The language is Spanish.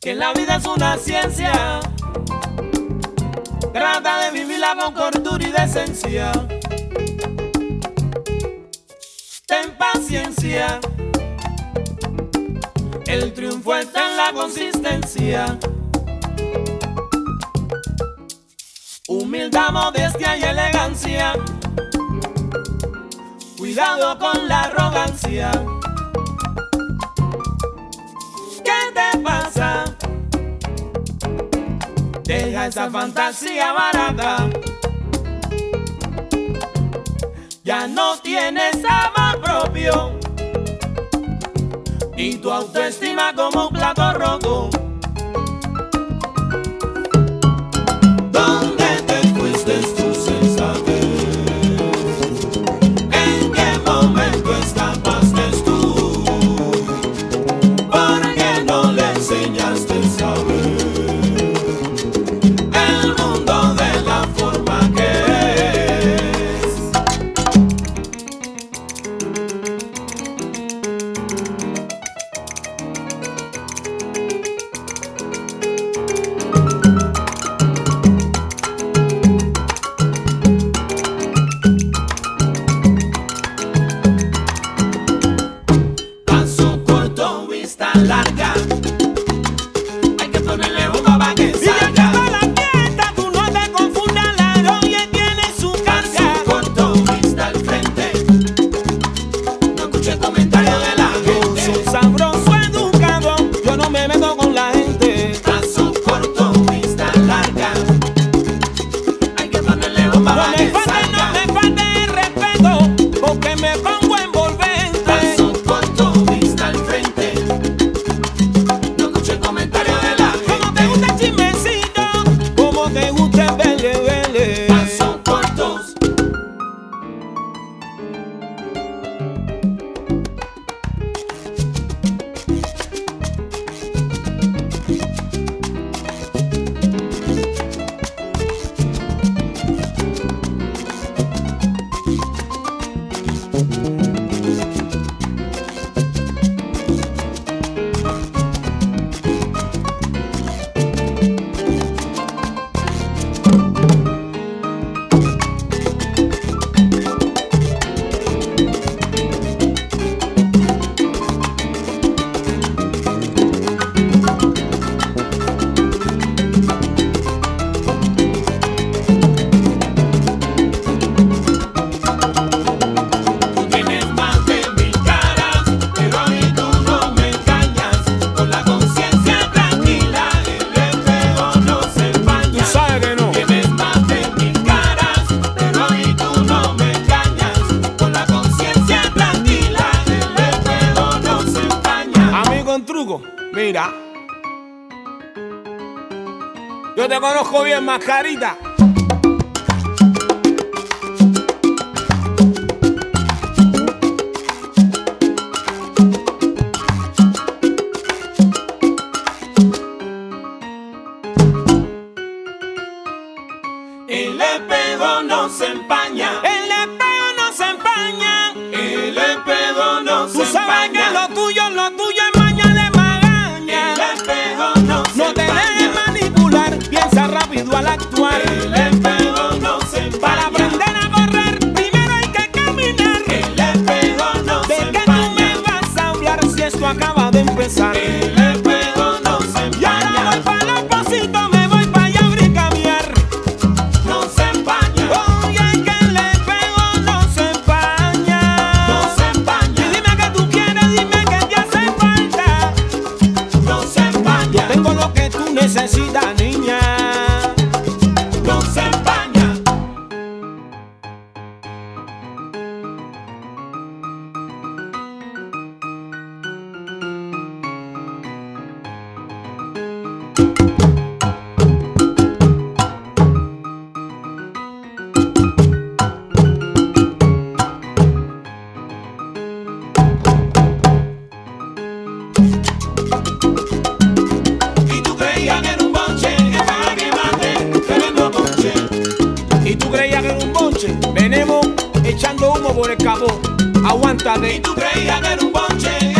que la vida es una ciencia. Trata de vivirla con cordura y decencia. Ten paciencia. El triunfo está en la consistencia. Humildad, modestia y elegancia. Cuidado con la arrogancia. ¿Qué te pasa? Deja esa fantasía barata. Ya no tienes amor propio y tu autoestima como un plato roto. ¿Dónde te fuiste tú sin saber? ¿En qué momento escapaste tú? ¿Por qué no le enseñaste a saber el mundo de la forma que es? Paso corto, vista larga. Hay que ponerle bomba para que salga. Tú no te confundas, la heroína tiene su carga. Paso corto, vista al frente. No escuché comentarios de la gente. Soy sabroso, educado, yo no me meto con la gente. Paso corto, vista larga. Hay que ponerle bomba para que salga. No me falte el respeto, porque me pongo envolvente. Paso corto, vista al frente. No escuché comentarios de la gente. Como te gusta el chismecito, como te gusta el vele, vele. Paso cortos. Tú tienes más de 1000 caras, pero hoy tú no me engañas. Con la conciencia tranquila, el espejo no se empaña. Tú sabes que no. Tienes más de 1000 caras, pero hoy tú no me engañas. Con la conciencia tranquila, el espejo no se empaña. Amigo en truco, mira. Yo te conozco bien, mascarita. El espejo no se empaña. El espejo no se empaña. El espejo no se empaña. Tú sabes que lo tuyo es maña de magaña. El espejo no se empaña. No te dejes manipular, piensa rápido al actuar. El espejo no se empaña. Para aprender a correr, primero hay que caminar. El espejo no se empaña. ¿De qué tú me vas a hablar si esto acaba de empezar? El espejo no se empaña. Y ahora voy para los pasitos, me voy para allá a brincamear. No se empaña. Oye, que el espejo no se empaña. No se empaña. Y dime que tú quieres, dime que te hace falta. No se empaña. Yo tengo lo que tú necesitas, niña. No se empaña. Y tú creías que era un bonche, que para que mate, tremendo bonche. Y tú creías que era un bonche, venimos echando humo por el capó. Aguántate. Y tú creías que era un bonche.